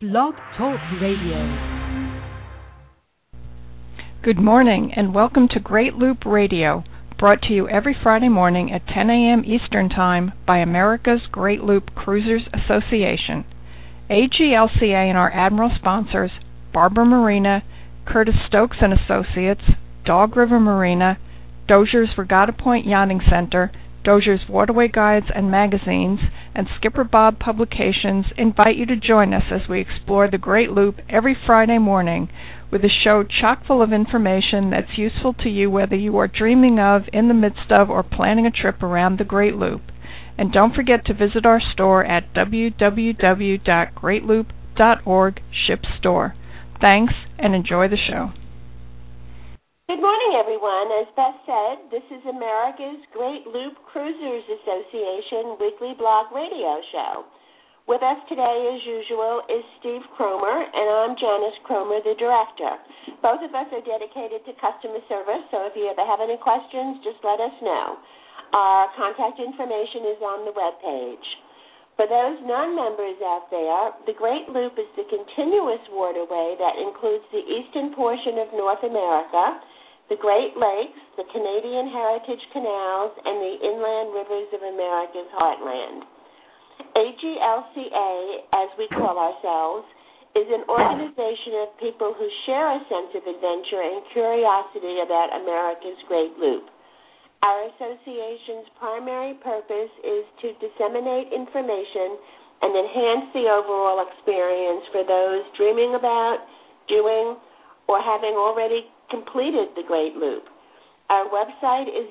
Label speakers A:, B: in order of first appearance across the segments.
A: Blog Talk Radio.
B: Good morning and welcome to Great Loop Radio, brought to you every Friday morning at 10 a.m. Eastern Time by America's Great Loop Cruisers Association. AGLCA and our Admiral sponsors, Barbara Marina, Curtis Stokes and Associates, Dog River Marina, Dozier's Regatta Point Yachting Center, Dozier's Waterway Guides and Magazines, and Skipper Bob Publications invite you to join us as we explore the Great Loop every Friday morning with a show chock full of information that's useful to you whether you are dreaming of, in the midst of, or planning a trip around the Great Loop. And don't forget to visit our store at www.greatloop.org Ship Store. Thanks, and enjoy the show.
C: Good morning, everyone. As Beth said, this is America's Great Loop Cruisers Association weekly blog radio show. With us today, as usual, is Steve Cromer, and I'm Janice Cromer, the director. Both of us are dedicated to customer service, so if you ever have any questions, just let us know. Our contact information is on the webpage. For those non-members out there, the Great Loop is the continuous waterway that includes the eastern portion of North America, the Great Lakes, the Canadian Heritage Canals, and the inland rivers of America's heartland. AGLCA, as we call ourselves, is an organization of people who share a sense of adventure and curiosity about America's Great Loop. Our association's primary purpose is to disseminate information and enhance the overall experience for those dreaming about, doing, or having already completed the Great Loop. Our website is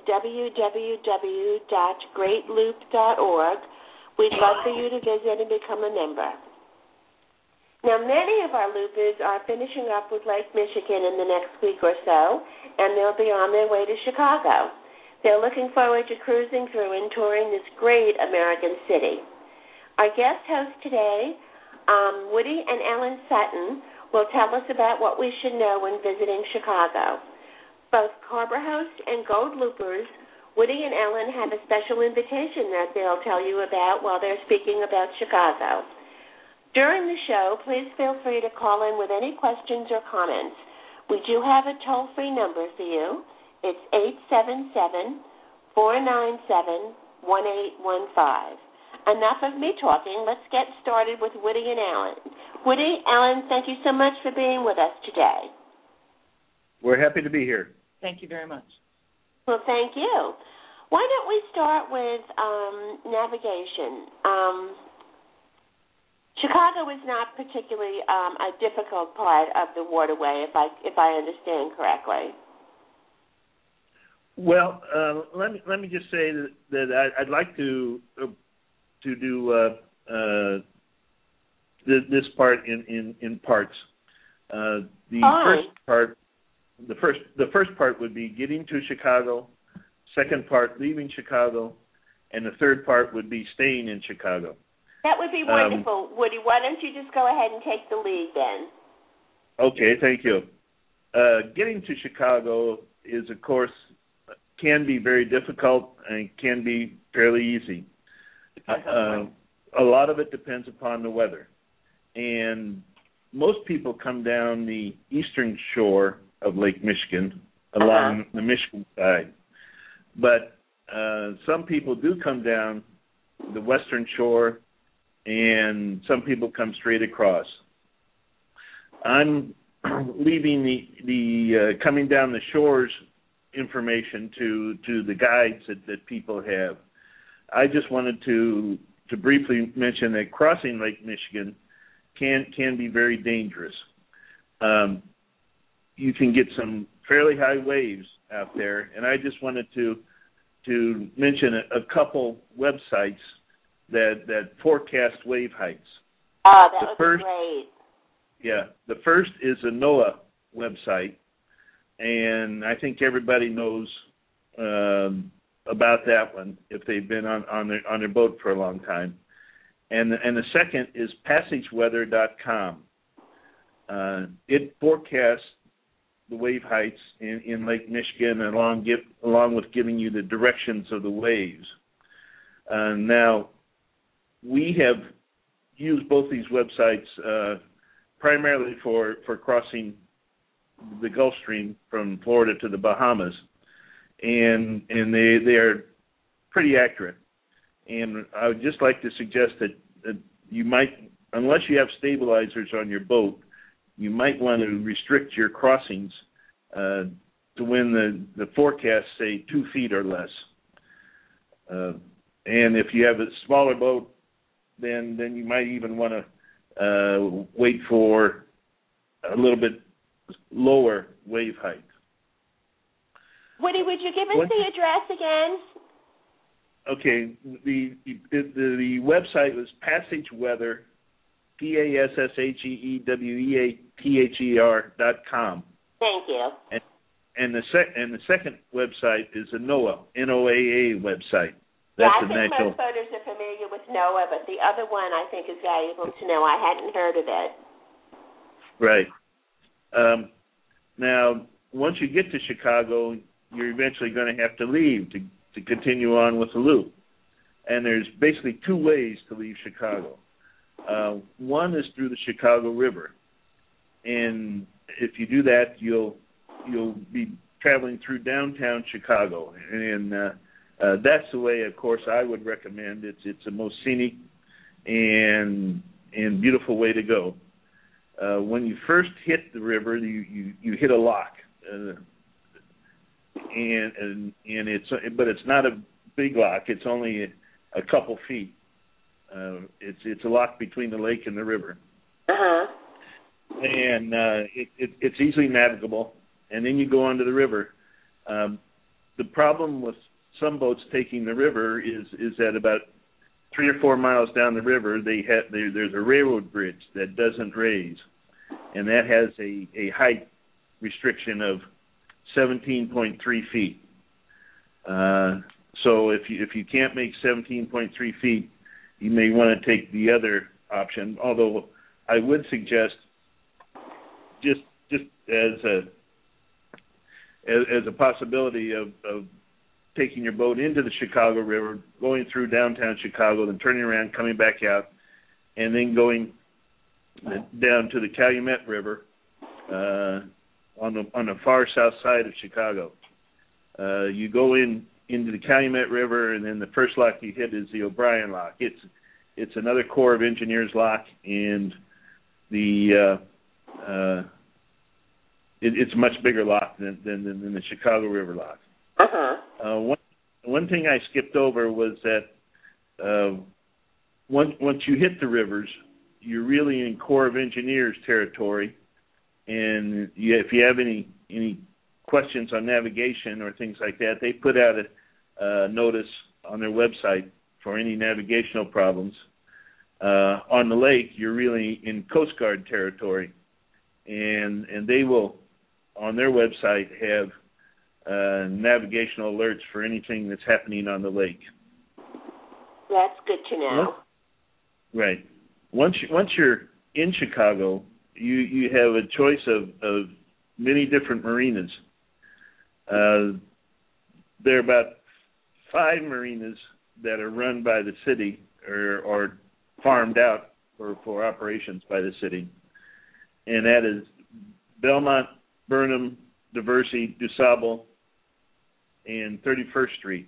C: www.greatloop.org. We'd love for you to visit and become a member. Now, many of our loopers are finishing up with Lake Michigan in the next week or so, and they'll be on their way to Chicago. They're looking forward to cruising through and touring this great American city. Our guest hosts today, Woody and Ellen Sutton, will tell us about what we should know when visiting Chicago. Both Harbor hosts and Gold Loopers, Woody and Ellen, have a special invitation that they'll tell you about while they're speaking about Chicago. During the show, please feel free to call in with any questions or comments. We do have a toll-free number for you. It's 877-497-1815. Enough of me talking. Let's get started with Woody and Ellen. Woody, Ellen, thank you so much for being with us today.
D: We're happy to be here.
E: Thank you very much.
C: Well, thank you. Why don't we start with navigation? Chicago is not particularly a difficult part of the waterway, if I understand correctly.
D: Well, let me just say that I'd like to do this part in parts. The first part would be getting to Chicago. Second part, leaving Chicago, and the third part would be staying in Chicago.
C: That would be wonderful, Woody. Why don't you just go ahead and take the lead then?
D: Okay, thank you. Getting to Chicago is, of course, can be very difficult and can be fairly easy. A lot of it depends upon the weather. And most people come down the eastern shore of Lake Michigan along the Michigan side. But some people do come down the western shore, and some people come straight across. I'm leaving the coming down the shores information to the guides that people have. I just wanted to briefly mention that crossing Lake Michigan can be very dangerous. You can get some fairly high waves out there, and I just wanted to mention a couple websites that forecast wave heights.
C: That would be great.
D: Yeah, the first is a NOAA website, and I think everybody knows about that one if they've been on their boat for a long time. And the second is passageweather.com. It forecasts the wave heights in Lake Michigan, along with giving you the directions of the waves. Now, we have used both these websites primarily for crossing the Gulf Stream from Florida to the Bahamas, and they are pretty accurate. And I would just like to suggest that you might, unless you have stabilizers on your boat, you might want to restrict your crossings to when the forecasts say 2 feet or less. And if you have a smaller boat, then you might even want to wait for a little bit lower wave height.
C: Woody, would you give us the address again?
D: Okay, the website was Passage Weather, PASSHEEWEATHER.com.
C: Thank you.
D: And the second website is the NOAA, NOAA website. That's
C: I think most voters are familiar with NOAA, but the other one I think is valuable to know. I hadn't heard of it.
D: Right. Now, once you get to Chicago, you're eventually going to have to leave to continue on with the loop. And there's basically 2 ways to leave Chicago. One is through the Chicago River. And if you do that, you'll be traveling through downtown Chicago. And that's the way, of course, I would recommend. It's the most scenic and beautiful way to go. When you first hit the river, you hit a lock, and it's not a big lock. It's only a couple feet. It's a lock between the lake and the river, and it's easily navigable. And then you go onto the river. The problem with some boats taking the river is that about 3 or 4 miles down the river, there's a railroad bridge that doesn't raise, and that has a height restriction of 17.3 feet. So if you can't make 17.3 feet, you may want to take the other option. Although I would suggest, just as a possibility of taking your boat into the Chicago River, going through downtown Chicago, then turning around, coming back out, and then going down to the Calumet River on the far south side of Chicago. You go into the Calumet River, and then the first lock you hit is the O'Brien Lock. It's another Corps of Engineers lock, and it's a much bigger lock than the Chicago River lock. One thing I skipped over was that once you hit the rivers, you're really in Corps of Engineers territory, and if you have any questions on navigation or things like that, they put out a notice on their website for any navigational problems. On the lake, you're really in Coast Guard territory, and they will, on their website, have navigational alerts for anything that's happening on the lake.
C: That's good to know.
D: Right. Once you're in Chicago, you have a choice of many different marinas. There are about 5 marinas that are run by the city or farmed out for operations by the city, and that is Belmont, Burnham, Diversey, DuSable, and 31st Street.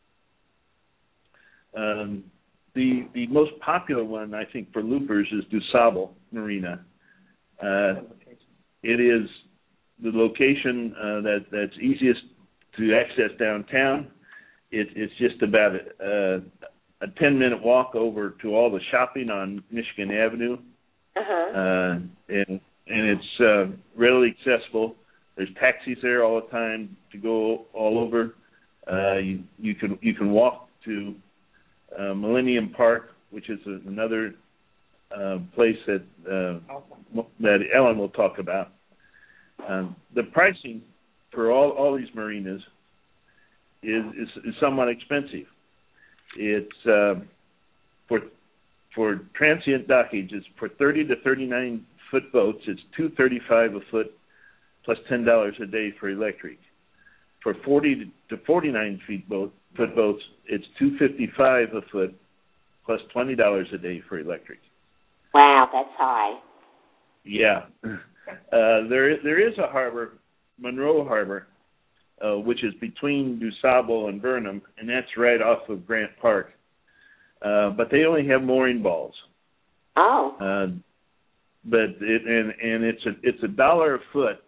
D: The most popular one, I think, for loopers is DuSable Marina. It is the location that's easiest to access downtown. It's just about a 10-minute walk over to all the shopping on Michigan Avenue, and it's readily accessible. There's taxis there all the time to go all over. You can walk to Millennium Park, which is another place that Ellen will talk about. The pricing for all these marinas is somewhat expensive. It's for transient dockage. It's for 30 to 39 foot boats. It's $235 a foot plus $10 a day for electric. For 40 to 49 foot boats, it's $255 a foot plus $20 a day for electric.
C: Wow, that's high.
D: Yeah. There is a harbor, Monroe Harbor, which is between DuSable and Burnham, and that's right off of Grant Park. But they only have mooring balls.
C: Oh.
D: But it's $1 a foot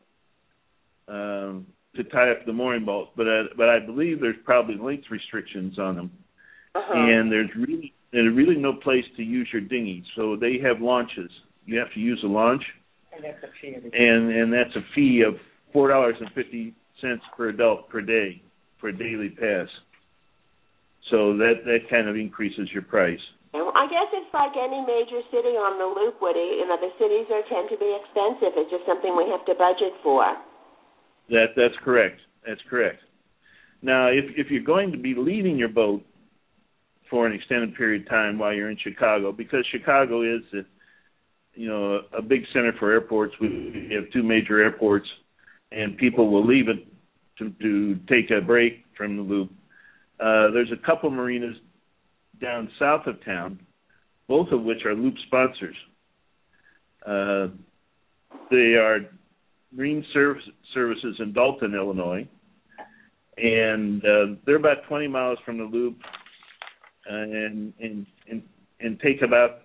D: to tie up the mooring bolts, but I believe there's probably length restrictions on them, and there's really no place to use your dinghy. So they have launches. You have to use a launch, and that's a fee. And that's a fee of $4.50 per adult per day for a daily pass. So that kind of increases your price.
C: I guess it's like any major city on the loop, Woody. The cities tend to be expensive. It's just something we have to budget for.
D: That's correct. That's correct. Now, if you're going to be leaving your boat for an extended period of time while you're in Chicago, because Chicago is a big center for airports. We have 2 major airports, and people will leave it to take a break from the loop. There's a couple marinas down south of town, both of which are loop sponsors. They are Marine Services in Dalton, Illinois, and they're about 20 miles from the loop, and take about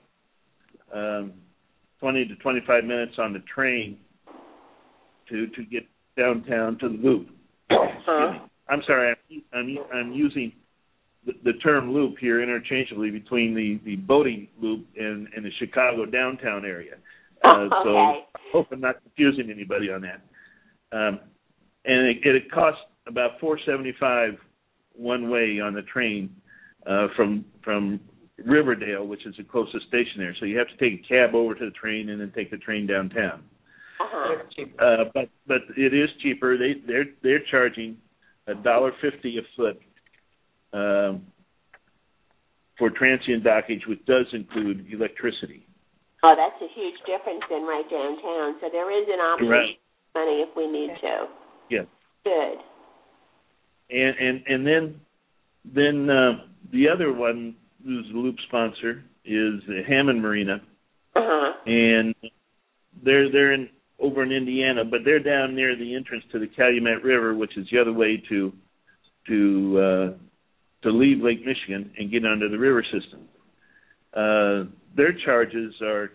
D: 20 to 25 minutes on the train to get downtown to the loop. I'm sorry, I'm using the term loop here interchangeably between the boating loop and the Chicago downtown area. So I hope I'm not confusing anybody on that. And it costs about $4.75 one way on the train from Riverdale, which is the closest station there. So you have to take a cab over to the train and then take the train downtown. But it is cheaper. They're charging $1.50 a foot for transient dockage, which does include electricity.
C: Oh, that's a huge difference then right downtown. So there is an option to save money if we need to.
D: Yeah.
C: Good.
D: And then the other one who's the loop sponsor is the Hammond Marina. And they're over in Indiana, but they're down near the entrance to the Calumet River, which is the other way to leave Lake Michigan and get onto the river system. Their charges are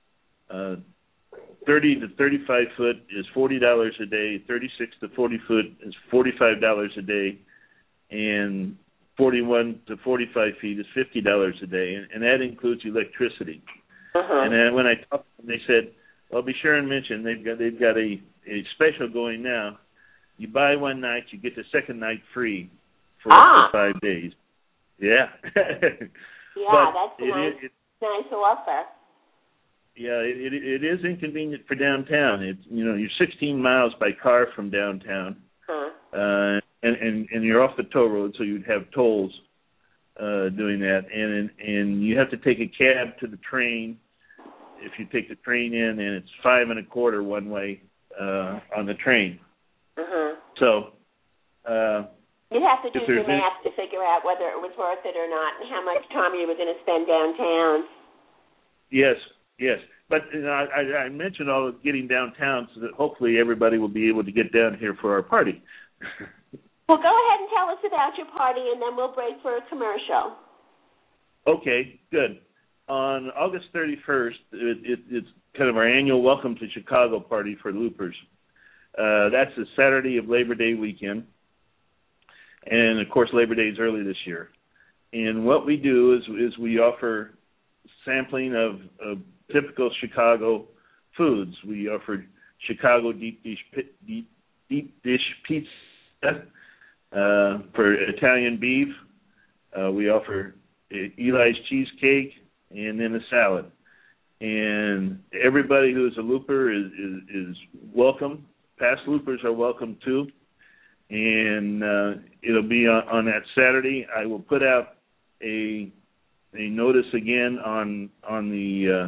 D: 30 to 35 foot is $40 a day, 36 to 40 foot is $45 a day, and 41 to 45 feet is $50 a day, and that includes electricity. And then when I talked to them, they said, well, be sure and mention they've got a special going now. You buy one night, you get the second night free for 5 days. Yeah.
C: Yeah, that's a nice offer.
D: Yeah, it is inconvenient for downtown. You're 16 miles by car from downtown, and you're off the toll road, so you'd have tolls doing that, and you have to take a cab to the train. If you take the train in, and it's $5.25 one way on the train. So
C: you'd have to do the math to figure out whether it was worth it or not, and how much time you were going to spend downtown.
D: Yes. But I mentioned all of getting downtown so that hopefully everybody will be able to get down here for our party.
C: Well, go ahead and tell us about your party, and then we'll break for a commercial.
D: Okay, good. On August 31st, it's kind of our annual Welcome to Chicago party for loopers. That's the Saturday of Labor Day weekend. And, of course, Labor Day is early this year. And what we do is we offer sampling of typical Chicago foods. We offer Chicago deep dish pizza for Italian beef. We offer Eli's cheesecake and then a salad. And everybody who is a looper is welcome. Past loopers are welcome too. And it'll be on that Saturday. I will put out a notice again on the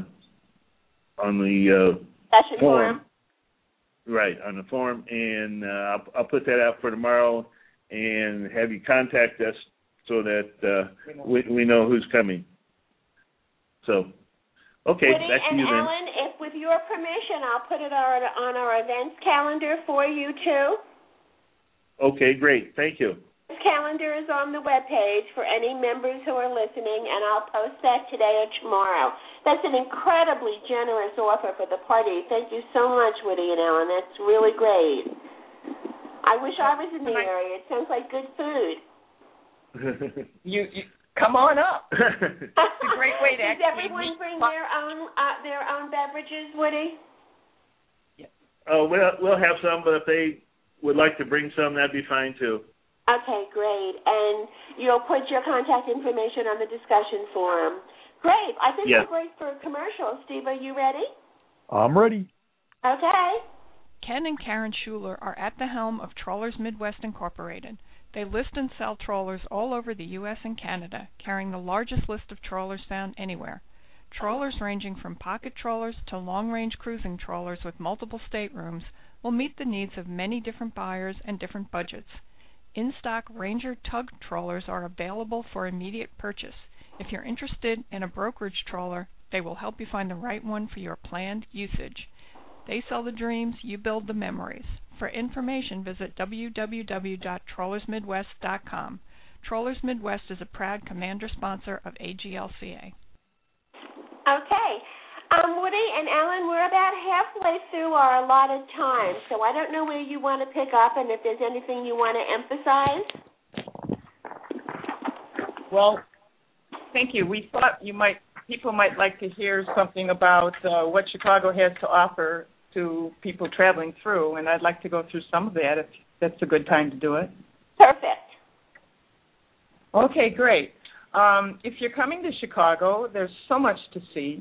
C: forum.
D: Right, on the forum, and I'll put that out for tomorrow and have you contact us so that we know who's coming. So, okay,
C: Woody
D: back to you then.
C: Alan, if with your permission, I'll put it on our events calendar for you, too.
D: Okay, great. Thank you.
C: This calendar is on the webpage for any members who are listening, and I'll post that today or tomorrow. That's an incredibly generous offer for the party. Thank you so much, Woody and Ellen. That's really great. I wish I was in the area. It sounds like good food.
B: You come on up. It's a great way to
C: Does everyone bring their own beverages, Woody?
D: Yeah. Oh, we'll have some, but if they would like to bring some, that'd be fine too.
C: Okay, great. And you'll put your contact information on the discussion forum. Great. I think we're great for a commercial. Steve, are you ready?
E: I'm ready.
C: Okay.
B: Ken and Karen Schuler are at the helm of Trawlers Midwest Incorporated. They list and sell trawlers all over the U.S. and Canada, carrying the largest list of trawlers found anywhere. Trawlers ranging from pocket trawlers to long-range cruising trawlers with multiple staterooms will meet the needs of many different buyers and different budgets. In-stock Ranger tug trawlers are available for immediate purchase. If you're interested in a brokerage trawler, they will help you find the right one for your planned usage. They sell the dreams, you build the memories. For information, visit www.trawlersmidwest.com. Trawlers Midwest is a proud commander sponsor of AGLCA.
C: Okay. Woody and Ellen, we're about halfway through our allotted time, so I don't know where you want to pick up and if there's anything you want to emphasize.
F: Well, thank you. We thought people might like to hear something about what Chicago has to offer to people traveling through, and I'd like to go through some of that if that's a good time to do it.
C: Perfect.
F: Okay, great. If you're coming to Chicago, there's so much to see.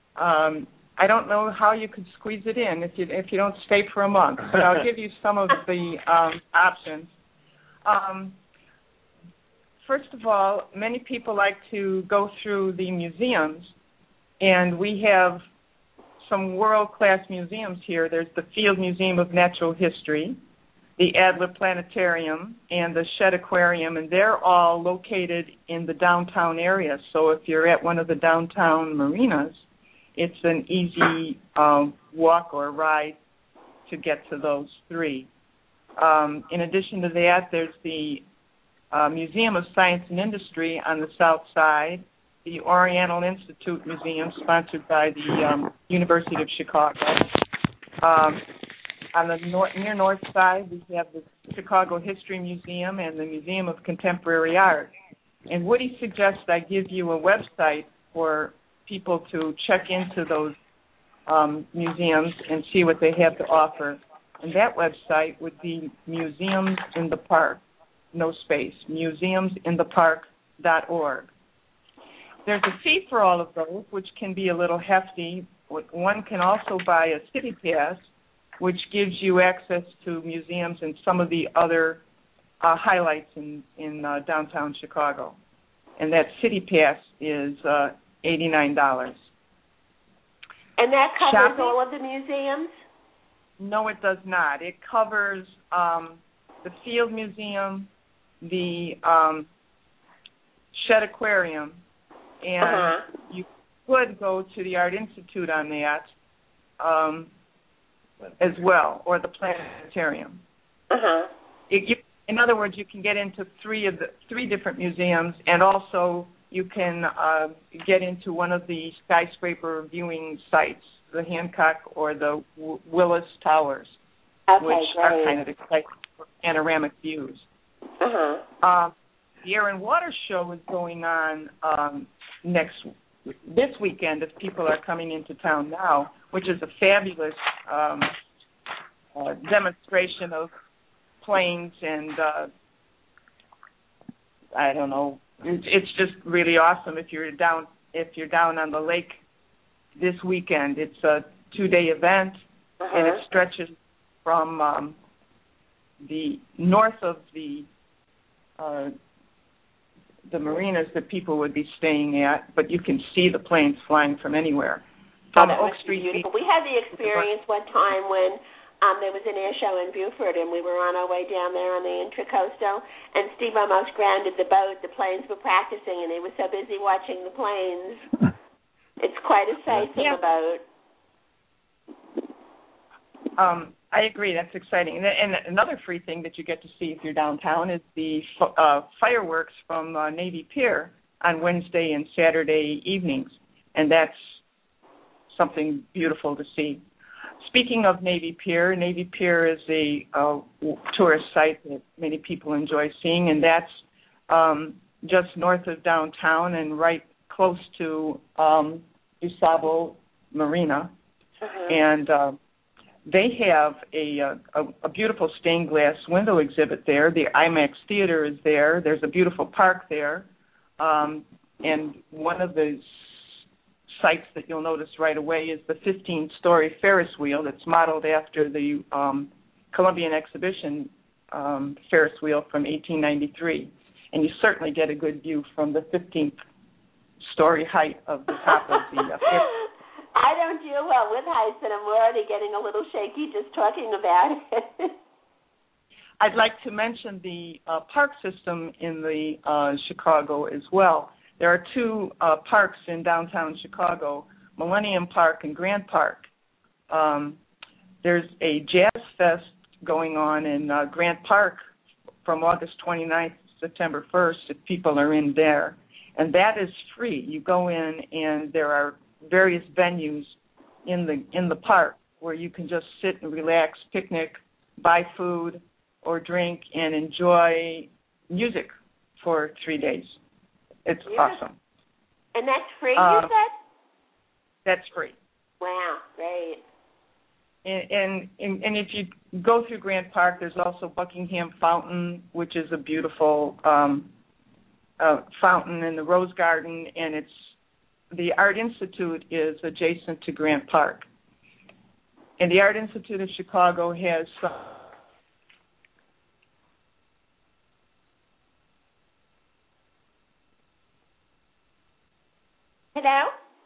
F: I don't know how you could squeeze it in if you don't stay for a month, but I'll give you some of the options. First of all, many people like to go through the museums, and we have some world-class museums here. There's the Field Museum of Natural History, the Adler Planetarium, and the Shedd Aquarium, and they're all located in the downtown area. So if you're at one of the downtown marinas, it's an easy walk or ride to get to those three. In addition to that, there's the Museum of Science and Industry on the south side, the Oriental Institute Museum, sponsored by the University of Chicago. On the near north side, we have the Chicago History Museum and the Museum of Contemporary Art. And Woody suggests I give you a website for people to check into those museums and see what they have to offer. And that website would be Museums in the Park, no space, museumsinthepark.org. There's a fee for all of those, which can be a little hefty. One can also buy a city pass, which gives you access to museums and some of the other highlights in downtown Chicago. And that city pass is $89.
C: And that covers
F: Shopping?
C: all of the museums?
F: No, it does not. It covers the Field Museum, the Shedd Aquarium, and you could go to the Art Institute on that as well, or the Planetarium. In other words, you can get into three different museums, and also you can get into one of the skyscraper viewing sites, the Hancock or the Willis Towers, which are kind of exciting for panoramic views. The Air and Water Show is going on this weekend, if people are coming into town now, which is a fabulous demonstration of planes, and I don't know, it's just really awesome. If you're down on the lake this weekend, it's a 2-day event, and it stretches from the north of the marinas that people would be staying at, but you can see the planes flying from anywhere. From Oak Street.
C: Beautiful. We had the experience one time when there was an air show in Beaufort, and we were on our way down there on the Intracoastal, and Steve almost grounded the boat. The planes were practicing, and he was so busy watching the planes. It's quite a sight from the boat.
F: I agree. That's exciting. And another free thing that you get to see if you're downtown is the fireworks from Navy Pier on Wednesday and Saturday evenings, and that's something beautiful to see. Speaking of Navy Pier is a tourist site that many people enjoy seeing, and that's just north of downtown and right close to DuSable Marina. And they have a beautiful stained glass window exhibit there. The IMAX Theater is there. There's a beautiful park there. And one of the sites that you'll notice right away is the 15-story Ferris wheel that's modeled after the Columbian Exhibition Ferris wheel from 1893. And you certainly get a good view from the 15th-story height of the top of the
C: I don't deal well with heights, and I'm already getting a little shaky just talking about it.
F: I'd like to mention the park system in the Chicago as well. There are two parks in downtown Chicago, Millennium Park and Grant Park. There's a jazz fest going on in Grant Park from August 29th to September 1st, if people are in there. And that is free. You go in, and there are various venues in the park where you can just sit and relax, picnic, buy food or drink, and enjoy music for 3 days. It's awesome.
C: And that's free, you said?
F: That's free.
C: Wow, great.
F: And if you go through Grant Park, there's also Buckingham Fountain, which is a beautiful fountain in the Rose Garden, and the Art Institute is adjacent to Grant Park. And the Art Institute of Chicago has
C: Hello?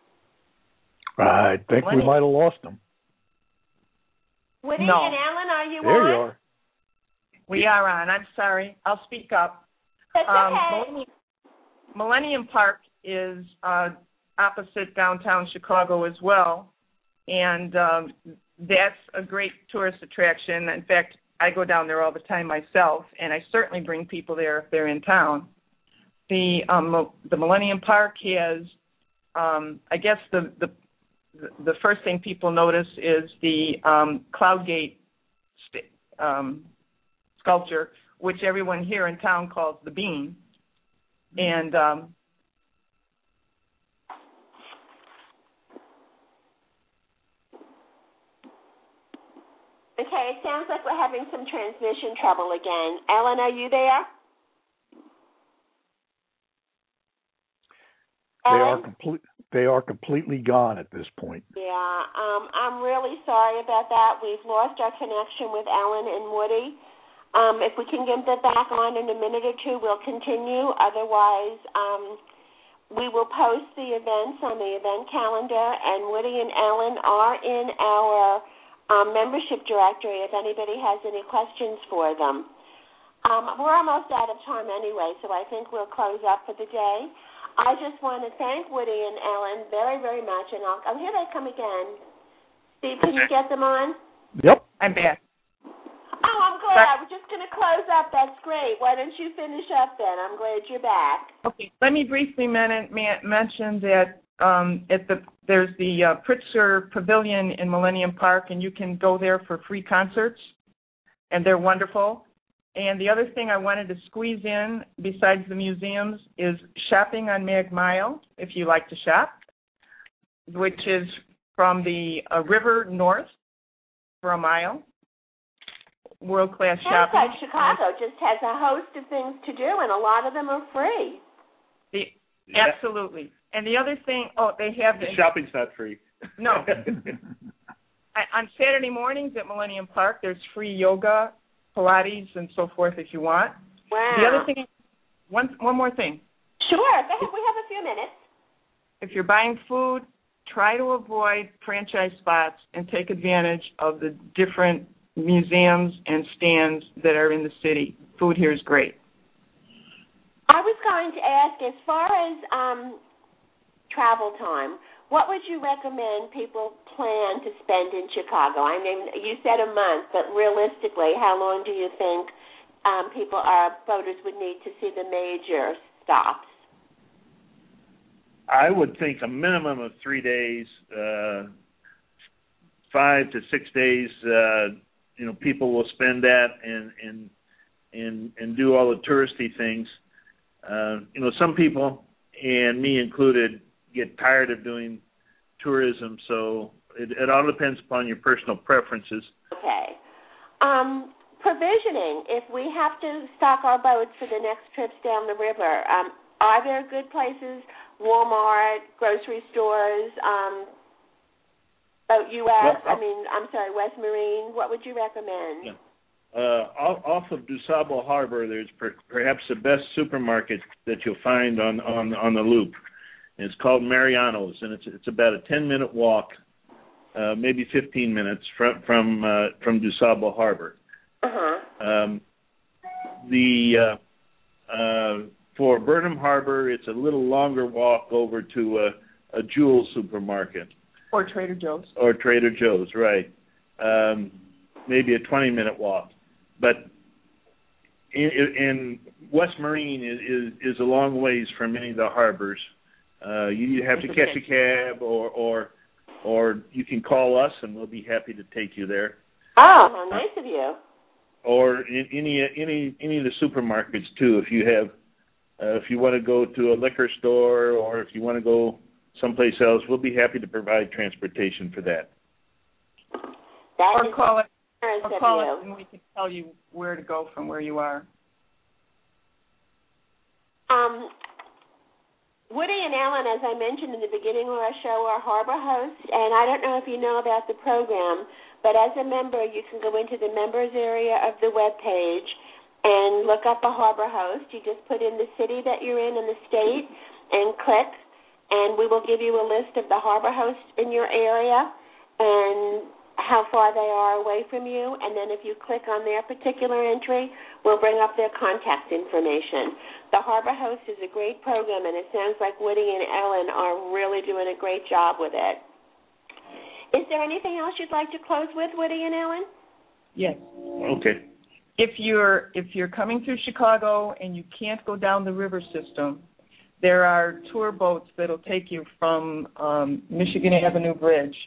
E: I think we might have lost them.
C: Woody
F: No.
C: and Alan, are you
E: There
C: on?
E: you are.
F: We are on. I'm sorry. I'll speak up.
C: That's okay.
F: Millennium Park is opposite downtown Chicago as well, and that's a great tourist attraction. In fact, I go down there all the time myself, and I certainly bring people there if they're in town. The Millennium Park has, I guess the first thing people notice is the Cloudgate sculpture, which everyone here in town calls the Bean. And
C: okay, it sounds like we're having some transmission trouble again. Alan, are you there?
E: They are completely gone at this point.
C: Yeah, I'm really sorry about that. We've lost our connection with Alan and Woody. If we can get them back on in a minute or two, we'll continue. Otherwise, we will post the events on the event calendar, and Woody and Alan are in our membership directory if anybody has any questions for them. We're almost out of time anyway, so I think we'll close up for the day. I just want to thank Woody and Alan very, very much, and here they come again. Steve, can you get them on?
E: Yep.
F: I'm back.
C: Oh, I'm glad. I was just going to close up. That's great. Why don't you finish up then? I'm glad you're back.
F: Okay. Let me briefly mention that there's the Pritzker Pavilion in Millennium Park, and you can go there for free concerts, and they're wonderful. And the other thing I wanted to squeeze in, besides the museums, is shopping on Mag Mile, if you like to shop, which is from the river north for a mile. World-class shopping.
C: Sounds like Chicago just has a host of things to do, and a lot of them are free.
F: Absolutely. And the other thing, they have...
D: The shopping's not free.
F: No. On Saturday mornings at Millennium Park, there's free yoga, Pilates, and so forth if you want.
C: Wow.
F: The other thing, one more thing.
C: Sure. Go ahead. We have a few minutes.
F: If you're buying food, try to avoid franchise spots and take advantage of the different museums and stands that are in the city. Food here is great.
C: I was going to ask, as far as travel time, what would you recommend people plan to spend in Chicago? I mean, you said a month, but realistically, how long do you think voters would need to see the major stops?
D: I would think a minimum of 3 days, 5 to 6 days. People will spend that and do all the touristy things. Some people, and me included, get tired of doing tourism, so it all depends upon your personal preferences.
C: Okay. Provisioning, if we have to stock our boats for the next trips down the river, are there good places, Walmart, grocery stores, Boat U.S., West Marine, what would you recommend?
D: Yeah. Off of DuSable Harbor, there's perhaps the best supermarket that you'll find on the loop. And it's called Mariano's, and it's about a 10-minute walk, maybe 15 minutes from DuSable Harbor. For Burnham Harbor, it's a little longer walk over to a Jewel supermarket.
F: Or Trader Joe's.
D: Or Trader Joe's, right. Maybe a 20-minute walk. But in West Marine is a long ways from any of the harbors. You have to catch a cab, or you can call us, and we'll be happy to take you there.
C: Oh, how nice of you!
D: Or in any of the supermarkets too. If you have, if you want to go to a liquor store, or if you want to go someplace else, we'll be happy to provide transportation for that.
F: Or call us, and we can tell you where to go from where you are.
C: Woody and Ellen, as I mentioned in the beginning of our show, are harbor hosts, and I don't know if you know about the program, but as a member, you can go into the members area of the web page and look up a harbor host. You just put in the city that you're in and the state and click, and we will give you a list of the harbor hosts in your area and how far they are away from you, and then if you click on their particular entry, we'll bring up their contact information. The Harbor Host is a great program, and it sounds like Woody and Ellen are really doing a great job with it. Is there anything else you'd like to close with, Woody and Ellen?
F: Yes.
D: Okay.
F: If you're coming through Chicago and you can't go down the river system, there are tour boats that'll take you from Michigan Avenue Bridge.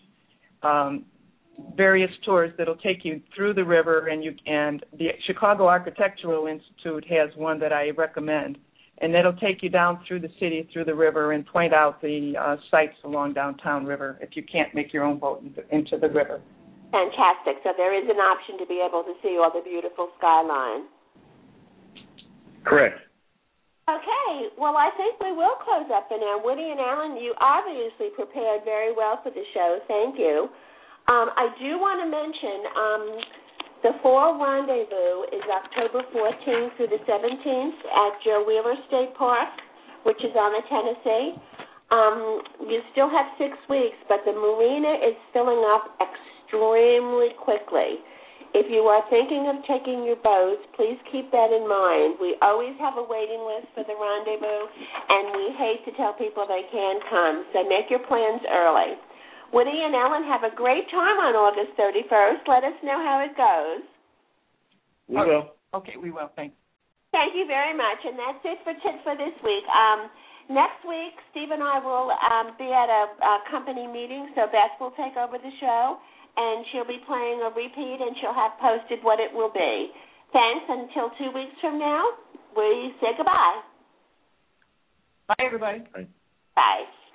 F: Various tours that'll take you through the river, and the Chicago Architectural Institute has one that I recommend, and that'll take you down through the city, through the river, and point out the sites along downtown river if you can't make your own boat into the river.
C: Fantastic. So there is an option to be able to see all the beautiful skyline.
D: Correct.
C: Okay. Well, I think we will close up for now. Woody and Alan, you obviously prepared very well for the show. Thank you. I do want to mention the Fall Rendezvous is October 14th through the 17th at Joe Wheeler State Park, which is on the Tennessee. You still have 6 weeks, but the marina is filling up extremely quickly. If you are thinking of taking your boats, please keep that in mind. We always have a waiting list for the rendezvous, and we hate to tell people they can't come, so make your plans early. Woody and Ellen, have a great time on August 31st. Let us know how it goes.
D: We will.
F: Okay, we will. Thanks.
C: Thank you very much. And that's it for this week. Next week, Steve and I will be at a company meeting, so Beth will take over the show, and she'll be playing a repeat, and she'll have posted what it will be. Thanks. Until 2 weeks from now, we say goodbye.
F: Bye, everybody.
D: Bye.
C: Bye.